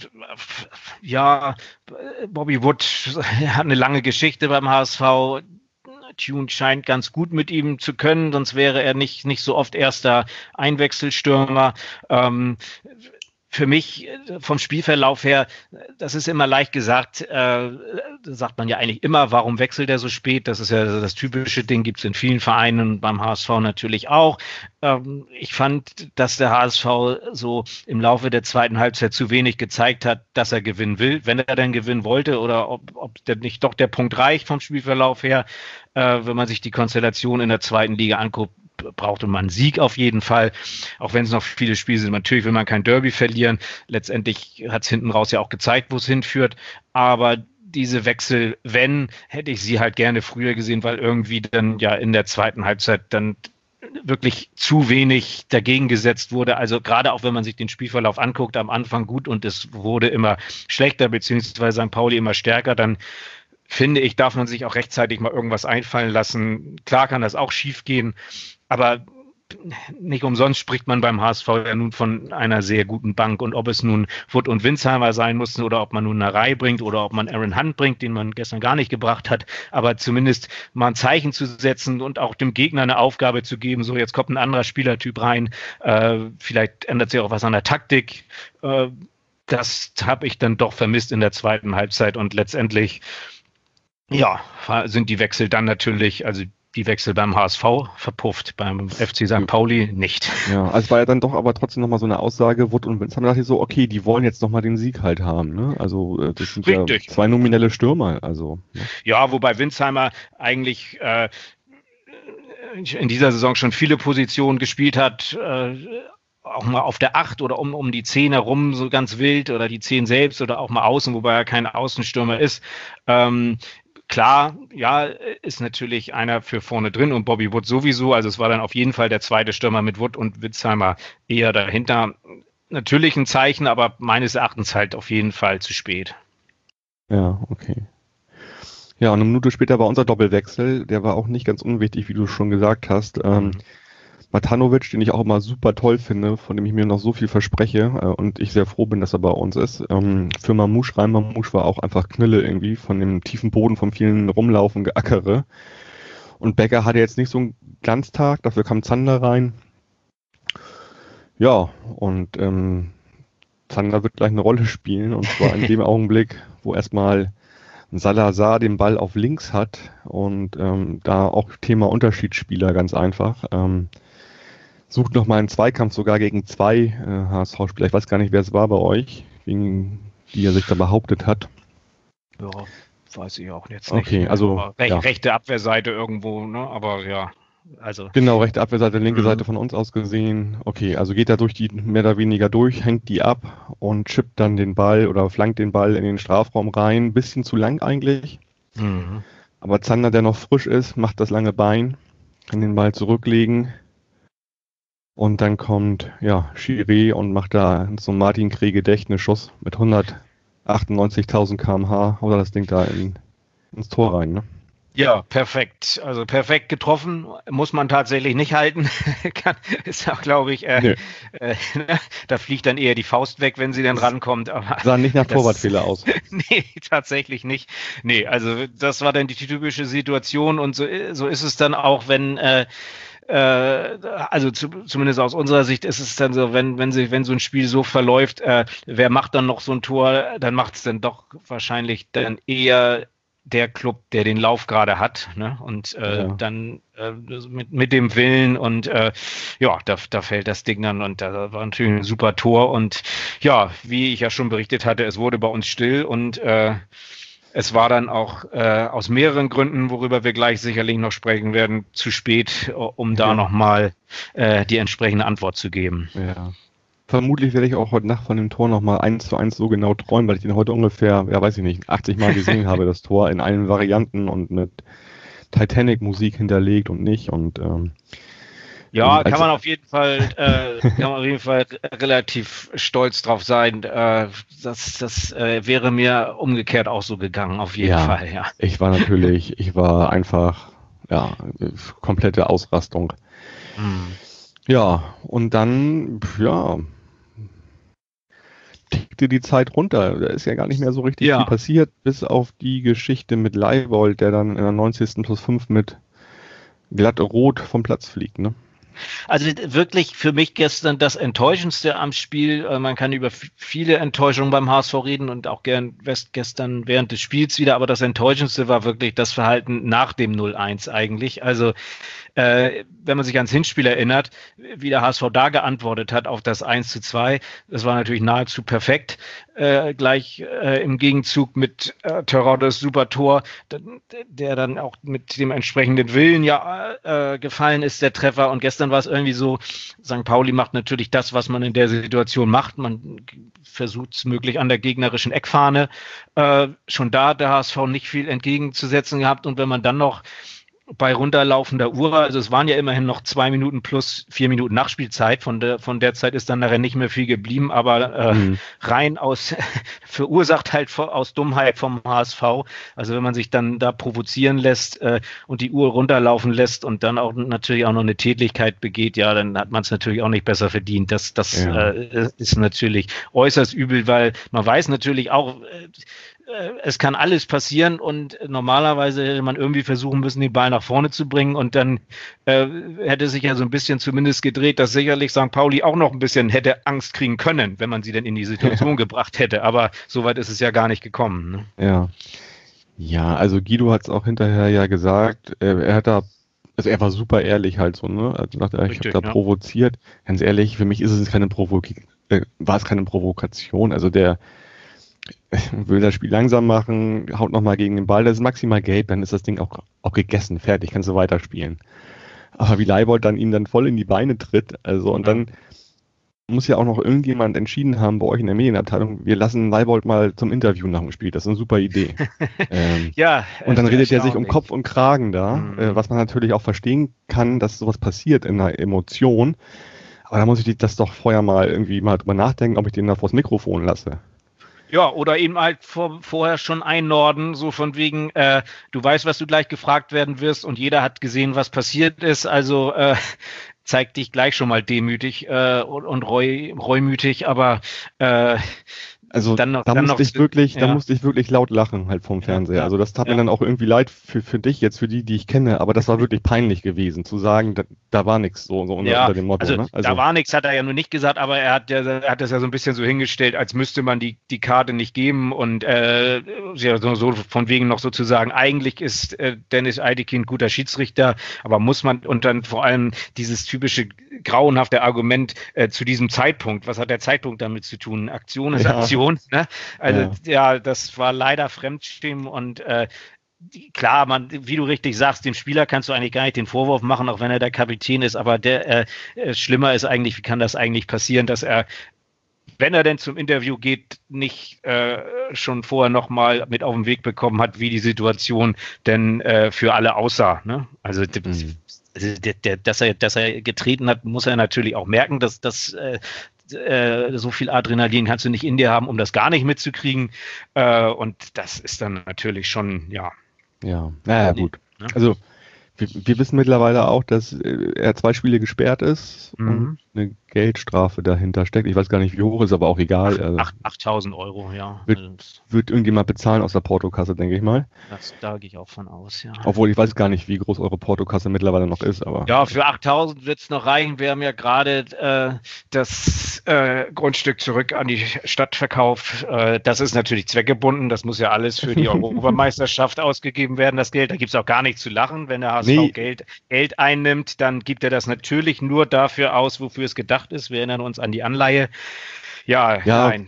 Bobby Wood hat eine lange Geschichte beim HSV. Tune scheint ganz gut mit ihm zu können, sonst wäre er nicht so oft erster Einwechselstürmer. Für mich vom Spielverlauf her, das ist immer leicht gesagt, sagt man ja eigentlich immer, warum wechselt er so spät? Das ist ja das typische Ding, gibt es in vielen Vereinen, beim HSV natürlich auch. Ich fand, dass der HSV so im Laufe der zweiten Halbzeit zu wenig gezeigt hat, dass er gewinnen will, wenn er denn gewinnen wollte oder ob der nicht doch der Punkt reicht vom Spielverlauf her. Wenn man sich die Konstellation in der zweiten Liga anguckt, brauchte man einen Sieg auf jeden Fall, auch wenn es noch viele Spiele sind. Natürlich will man kein Derby verlieren. Letztendlich hat es hinten raus ja auch gezeigt, wo es hinführt. Aber diese Wechsel, hätte ich sie halt gerne früher gesehen, weil irgendwie dann ja in der zweiten Halbzeit dann wirklich zu wenig dagegen gesetzt wurde. Also gerade auch wenn man sich den Spielverlauf anguckt, am Anfang gut und es wurde immer schlechter, beziehungsweise St. Pauli immer stärker, dann finde ich, darf man sich auch rechtzeitig mal irgendwas einfallen lassen. Klar kann das auch schief gehen, aber nicht umsonst spricht man beim HSV ja nun von einer sehr guten Bank. Und ob es nun Wood und Winsheimer sein mussten oder ob man nun Narei bringt oder ob man Aaron Hunt bringt, den man gestern gar nicht gebracht hat, aber zumindest mal ein Zeichen zu setzen und auch dem Gegner eine Aufgabe zu geben, so jetzt kommt ein anderer Spielertyp rein, vielleicht ändert sich auch was an der Taktik. Das habe ich dann doch vermisst in der zweiten Halbzeit und letztendlich sind die Wechsel dann natürlich, also die Wechsel beim HSV verpufft, beim FC St. Pauli nicht. Ja, also es war ja dann doch aber trotzdem nochmal so eine Aussage, Wood und Winsheimer, dachte ich so, okay, die wollen jetzt nochmal den Sieg halt haben, ne? Also das sind richtig. Ja zwei nominelle Stürmer, also. Ne? Ja, wobei Winsheimer eigentlich in dieser Saison schon viele Positionen gespielt hat, auch mal auf der 8 oder um die 10 herum so ganz wild oder die 10 selbst oder auch mal außen, wobei er kein Außenstürmer ist. Klar, ja, ist natürlich einer für vorne drin und Bobby Wood sowieso. Also es war dann auf jeden Fall der zweite Stürmer mit Wood und Winsheimer eher dahinter. Natürlich ein Zeichen, aber meines Erachtens halt auf jeden Fall zu spät. Ja, okay. Ja, und eine Minute später war unser Doppelwechsel. Der war auch nicht ganz unwichtig, wie du schon gesagt hast. Matanovic, den ich auch immer super toll finde, von dem ich mir noch so viel verspreche und ich sehr froh bin, dass er bei uns ist. Für Mamouche rein, Mamouche war auch einfach Knille irgendwie von dem tiefen Boden, von vielen Rumlaufen, Geackere. Und Becker hatte jetzt nicht so einen Glanztag, dafür kam Zander rein. Ja, und Zander wird gleich eine Rolle spielen und zwar in dem Augenblick, wo erstmal Salazar den Ball auf links hat und da auch Thema Unterschiedsspieler ganz einfach. Sucht nochmal einen Zweikampf sogar gegen zwei HSV-Spieler. Ich weiß gar nicht, wer es war bei euch, wegen die er sich da behauptet hat. Ja, weiß ich auch jetzt nicht. Okay, also rechte Abwehrseite irgendwo, ne? Aber ja, also. Genau, rechte Abwehrseite, linke Seite von uns aus gesehen. Okay, also geht er durch die mehr oder weniger durch, hängt die ab und chippt dann den Ball oder flankt den Ball in den Strafraum rein. Bisschen zu lang eigentlich. Aber Zander, der noch frisch ist, macht das lange Bein, kann den Ball zurücklegen. Und dann kommt, Chiré und macht da so einen Martin Kreh-Gedächtnisschuss mit 198.000 km/h, haut er das Ding da ins Tor rein, ne? Ja, perfekt. Also perfekt getroffen, muss man tatsächlich nicht halten. Ist auch, glaube ich, da fliegt dann eher die Faust weg, wenn sie dann rankommt. Aber sah nicht nach Torwartfehler aus. Nee, tatsächlich nicht. Nee, also das war dann die typische Situation und so ist es dann auch, wenn zumindest aus unserer Sicht ist es dann so, wenn so ein Spiel so verläuft, wer macht dann noch so ein Tor, dann macht es dann doch wahrscheinlich dann eher der Club, der den Lauf gerade hat, ne? Und dann mit dem Willen und da fällt das Ding dann und da war natürlich ein super Tor und ja, wie ich ja schon berichtet hatte, es wurde bei uns still und es war dann auch aus mehreren Gründen, worüber wir gleich sicherlich noch sprechen werden, zu spät, um da nochmal die entsprechende Antwort zu geben. Ja. Vermutlich werde ich auch heute Nacht von dem Tor nochmal 1:1 so genau träumen, weil ich den heute ungefähr, 80 Mal gesehen habe, das Tor in allen Varianten und mit Titanic-Musik hinterlegt und nicht. Und kann man auf jeden Fall relativ stolz drauf sein. Das wäre mir umgekehrt auch so gegangen, auf jeden Fall. Ja. Ich war einfach, komplette Ausrastung. Ja, und dann, tickte die Zeit runter. Da ist ja gar nicht mehr so richtig viel passiert, bis auf die Geschichte mit Leibold, der dann in der 90. +5 mit glatt rot vom Platz fliegt, ne? Also wirklich für mich gestern das Enttäuschendste am Spiel. Man kann über viele Enttäuschungen beim HSV reden und auch gestern während des Spiels wieder, aber das Enttäuschendste war wirklich das Verhalten nach dem 0:1 eigentlich. Also wenn man sich ans Hinspiel erinnert, wie der HSV da geantwortet hat auf das 1:2, das war natürlich nahezu perfekt. Gleich im Gegenzug mit Teroddes super Tor, der dann auch mit dem entsprechenden Willen gefallen ist, der Treffer. Und gestern war es irgendwie so, St. Pauli macht natürlich das, was man in der Situation macht. Man versucht es möglich an der gegnerischen Eckfahne. Schon da hat der HSV nicht viel entgegenzusetzen gehabt. Und wenn man dann noch bei runterlaufender Uhr, also es waren ja immerhin noch 2 Minuten plus 4 Minuten Nachspielzeit, von der Zeit ist dann nachher nicht mehr viel geblieben, aber rein verursacht halt aus Dummheit vom HSV, also wenn man sich dann da provozieren lässt und die Uhr runterlaufen lässt und dann auch natürlich auch noch eine Tätlichkeit begeht, dann hat man es natürlich auch nicht besser verdient. Das ist natürlich äußerst übel, weil man weiß natürlich auch, es kann alles passieren und normalerweise hätte man irgendwie versuchen müssen, den Ball nach vorne zu bringen und dann hätte sich ja so ein bisschen zumindest gedreht, dass sicherlich St. Pauli auch noch ein bisschen hätte Angst kriegen können, wenn man sie denn in die Situation gebracht hätte, aber soweit ist es ja gar nicht gekommen. Ne? Ja, also Guido hat es auch hinterher gesagt, er war super ehrlich halt so, ne? Also dachte er, ich habe da provoziert. Ganz ehrlich, für mich ist es war es keine Provokation, also der will das Spiel langsam machen, haut nochmal gegen den Ball, das ist maximal gelb, dann ist das Ding auch gegessen, fertig, kannst du weiterspielen. Aber wie Leibold dann ihm dann voll in die Beine tritt, also und dann muss ja auch noch irgendjemand entschieden haben bei euch in der Medienabteilung, wir lassen Leibold mal zum Interview nach dem Spiel, das ist eine super Idee. Und dann redet er sich um Kopf und Kragen da, was man natürlich auch verstehen kann, dass sowas passiert in einer Emotion, aber da muss ich das doch vorher mal drüber nachdenken, ob ich den da vors Mikrofon lasse. Ja, oder eben halt vorher schon einnorden, so von wegen, du weißt, was du gleich gefragt werden wirst und jeder hat gesehen, was passiert ist, also zeig dich gleich schon mal demütig und reumütig, aber also da musste ich wirklich laut lachen halt vom Fernseher. Ja. Also das tat mir dann auch irgendwie leid für dich jetzt, für die ich kenne, aber das war wirklich peinlich gewesen, zu sagen, da war nichts so unter dem Motto. Also da war nichts, hat er ja nur nicht gesagt, aber er hat das ja so ein bisschen so hingestellt, als müsste man die Karte nicht geben und so von wegen noch sozusagen, eigentlich ist Dennis Eitekin ein guter Schiedsrichter, aber muss man, und dann vor allem dieses typische grauenhafte Argument zu diesem Zeitpunkt, was hat der Zeitpunkt damit zu tun? Aktion ist Aktion. Ne? Also das war leider Fremdschämen und klar, wie du richtig sagst, dem Spieler kannst du eigentlich gar nicht den Vorwurf machen, auch wenn er der Kapitän ist, aber schlimmer ist eigentlich, wie kann das eigentlich passieren, dass er wenn er denn zum Interview geht, nicht schon vorher nochmal mit auf den Weg bekommen hat, wie die Situation denn für alle aussah. Ne? Also dass er getreten hat, muss er natürlich auch merken, dass so viel Adrenalin kannst du nicht in dir haben, um das gar nicht mitzukriegen. Und das ist dann natürlich schon, ja. Ja, naja, gut. Ne? Also wir wissen mittlerweile auch, dass er 2 Spiele gesperrt ist und eine Geldstrafe dahinter steckt. Ich weiß gar nicht, wie hoch ist, aber auch egal. 8.000 Euro, ja. Wird irgendjemand bezahlen aus der Portokasse, denke ich mal. Da gehe ich auch von aus, ja. Obwohl, ich weiß gar nicht, wie groß eure Portokasse mittlerweile noch ist. Aber ja, für 8.000 wird es noch reichen. Wir haben ja gerade das Grundstück zurück an die Stadt verkauft. Das ist natürlich zweckgebunden. Das muss ja alles für die Europameisterschaft ausgegeben werden, das Geld. Da gibt es auch gar nichts zu lachen. Wenn der HSV Geld einnimmt, dann gibt er das natürlich nur dafür aus, wofür es gedacht ist. Wir erinnern uns an die Anleihe. Ja, nein.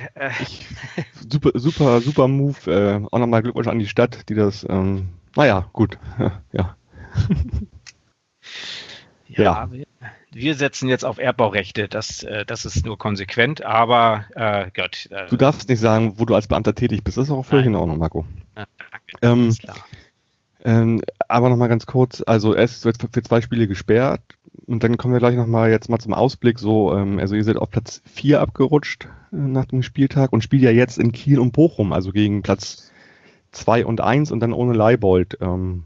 Super Move. Auch nochmal Glückwunsch an die Stadt, die das, naja, gut. Ja. Ja, wir setzen jetzt auf Erbbaurechte. Das ist nur konsequent, aber Gott. Du darfst nicht sagen, wo du als Beamter tätig bist. Das ist auch völlig in Ordnung, Marco. Danke. Aber nochmal ganz kurz, also er ist jetzt für 2 Spiele gesperrt und dann kommen wir gleich nochmal jetzt mal zum Ausblick. So, also ihr seid auf Platz 4 abgerutscht nach dem Spieltag und spielt ja jetzt in Kiel und Bochum, also gegen Platz 2 und 1 und dann ohne Leibold.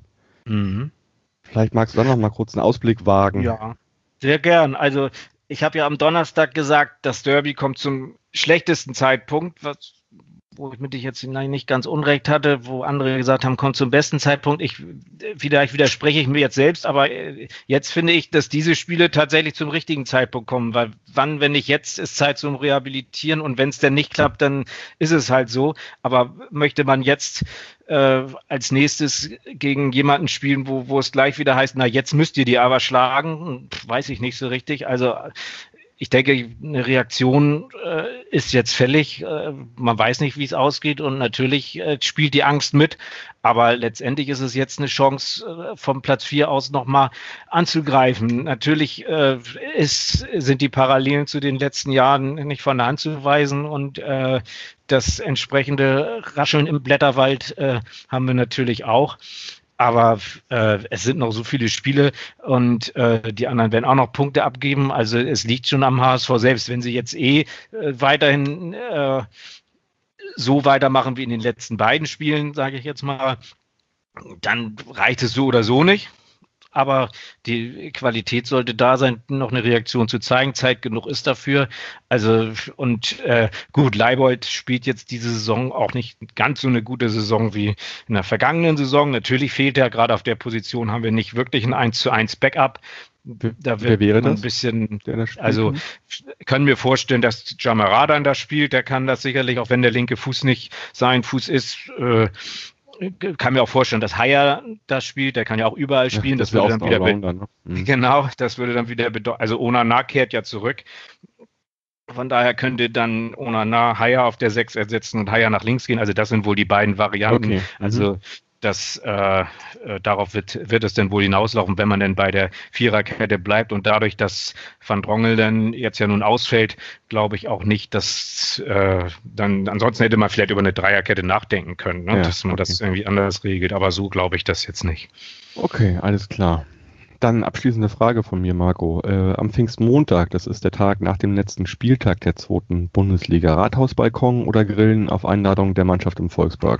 Vielleicht magst du dann nochmal kurz einen Ausblick wagen. Ja, sehr gern. Also ich habe ja am Donnerstag gesagt, das Derby kommt zum schlechtesten Zeitpunkt, wo ich mit dich jetzt nicht ganz unrecht hatte, wo andere gesagt haben, kommt zum besten Zeitpunkt. Vielleicht widerspreche ich mir jetzt selbst, aber jetzt finde ich, dass diese Spiele tatsächlich zum richtigen Zeitpunkt kommen, weil wann, wenn nicht jetzt, ist Zeit zum Rehabilitieren und wenn es denn nicht klappt, dann ist es halt so. Aber möchte man jetzt als nächstes gegen jemanden spielen, wo es gleich wieder heißt, na jetzt müsst ihr die aber schlagen, weiß ich nicht so richtig. Also ich denke, eine Reaktion ist jetzt fällig. Man weiß nicht, wie es ausgeht und natürlich spielt die Angst mit. Aber letztendlich ist es jetzt eine Chance, vom Platz 4 aus nochmal anzugreifen. Natürlich sind die Parallelen zu den letzten Jahren nicht von der Hand zu weisen und das entsprechende Rascheln im Blätterwald haben wir natürlich auch. Aber es sind noch so viele Spiele und die anderen werden auch noch Punkte abgeben. Also es liegt schon am HSV selbst. Wenn sie jetzt weiterhin so weitermachen wie in den letzten beiden Spielen, sage ich jetzt mal, dann reicht es so oder so nicht. Aber die Qualität sollte da sein, noch eine Reaktion zu zeigen. Zeit genug ist dafür. Also und gut, Leibold spielt jetzt diese Saison auch nicht ganz so eine gute Saison wie in der vergangenen Saison. Natürlich fehlt er, gerade auf der Position haben wir nicht wirklich ein 1:1 Backup. Da wird Wer wäre das? ein bisschen, also können mir vorstellen, dass Jamara dann das spielt. Der kann das sicherlich, auch wenn der linke Fuß nicht sein Fuß ist. Kann mir auch vorstellen, dass Haier das spielt, der kann ja auch überall spielen. Das würde dann wieder genau, das würde dann wieder bedeuten, also Onana kehrt ja zurück. Von daher könnte dann Onana Haier auf der 6 ersetzen und Haier nach links gehen. Also das sind wohl die beiden Varianten. Okay. Also darauf wird es dann wohl hinauslaufen, wenn man denn bei der Viererkette bleibt und dadurch, dass Van Drongel dann jetzt ja nun ausfällt, glaube ich auch nicht, dass dann, ansonsten hätte man vielleicht über eine Dreierkette nachdenken können, ne? Dass man das irgendwie anders regelt, aber so glaube ich das jetzt nicht. Okay, alles klar. Dann abschließende Frage von mir, Marco. Am Pfingstmontag, das ist der Tag nach dem letzten Spieltag der 2. Bundesliga, Rathausbalkon oder Grillen auf Einladung der Mannschaft im Volkspark?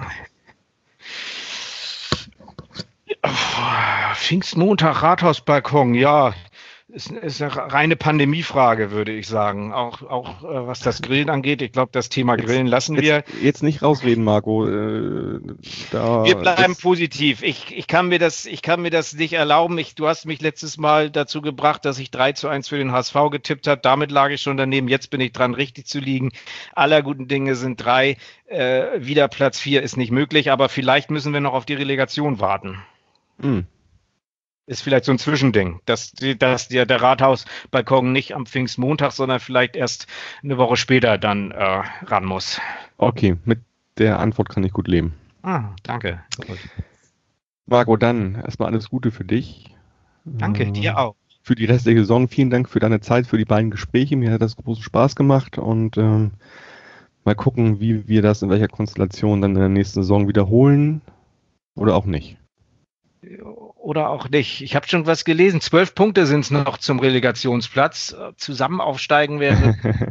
Pfingstmontag, Rathausbalkon, ja, ist eine reine Pandemiefrage, würde ich sagen. Auch was das Grillen angeht. Ich glaube, das Thema Grillen lassen wir. Jetzt nicht rausreden, Marco. Wir bleiben positiv. Ich kann mir das nicht erlauben. Du hast mich letztes Mal dazu gebracht, dass ich 3:1 für den HSV getippt habe. Damit lag ich schon daneben. Jetzt bin ich dran, richtig zu liegen. Aller guten Dinge sind 3. Wieder Platz 4 ist nicht möglich, aber vielleicht müssen wir noch auf die Relegation warten. Ist vielleicht so ein Zwischending, dass der Rathausbalkon nicht am Pfingstmontag, sondern vielleicht erst eine Woche später dann ran muss. Okay, mit der Antwort kann ich gut leben. Danke. Marco, dann erstmal alles Gute für dich. Danke, dir auch. für die restliche Saison. Vielen Dank für deine Zeit, für die beiden Gespräche. Mir hat das großen Spaß gemacht und mal gucken, wie wir das in welcher Konstellation dann in der nächsten Saison wiederholen oder auch nicht. Oder auch nicht. Ich habe schon was gelesen. 12 Punkte sind es noch zum Relegationsplatz. Zusammen aufsteigen wäre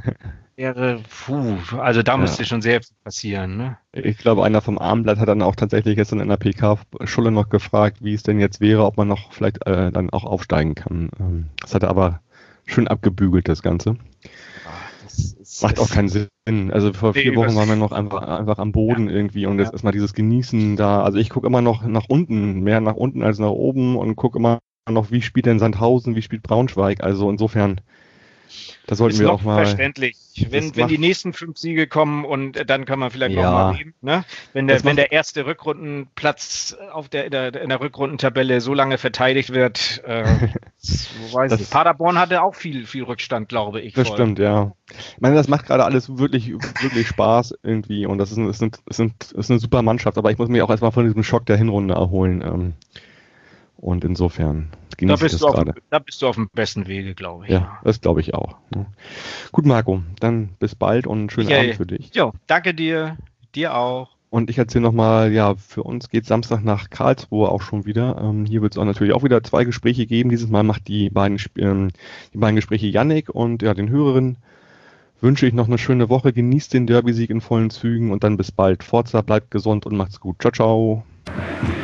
also da müsste schon sehr viel passieren. Ne? Ich glaube, einer vom Abendblatt hat dann auch tatsächlich gestern in der PK Schulle noch gefragt, wie es denn jetzt wäre, ob man noch vielleicht dann auch aufsteigen kann. Das hat er aber schön abgebügelt, das Ganze. Macht auch keinen Sinn. Also vor 4 Wochen waren wir noch einfach am Boden irgendwie und jetzt erstmal dieses Genießen da. Also ich gucke immer noch nach unten, mehr nach unten als nach oben und gucke immer noch, wie spielt denn Sandhausen, wie spielt Braunschweig. Also insofern, da sollten wir auch mal... Verständlich. Wenn die nächsten 5 Siege kommen und dann kann man vielleicht noch mal reden. Ne? Wenn der erste Rückrundenplatz in der Rückrundentabelle so lange verteidigt wird, weiß ich. Paderborn hatte auch viel Rückstand, glaube ich. Das stimmt, ja. Ich meine, das macht gerade alles wirklich, wirklich Spaß irgendwie und das ist eine super Mannschaft, aber ich muss mich auch erstmal von diesem Schock der Hinrunde erholen. Und insofern genieße ich das gerade. Da bist du auf dem besten Wege, glaube ich. Ja, das glaube ich auch. Gut, Marco, dann bis bald und einen schönen Abend für dich. Jo, danke dir. Dir auch. Und ich erzähle nochmal, für uns geht Samstag nach Karlsruhe auch schon wieder. Hier wird es auch natürlich auch wieder 2 Gespräche geben. Dieses Mal macht die beiden Gespräche Yannick und den Hörerinnen wünsche ich noch eine schöne Woche. Genießt den Derby-Sieg in vollen Zügen und dann bis bald. Forza, bleibt gesund und macht's gut. Ciao, ciao.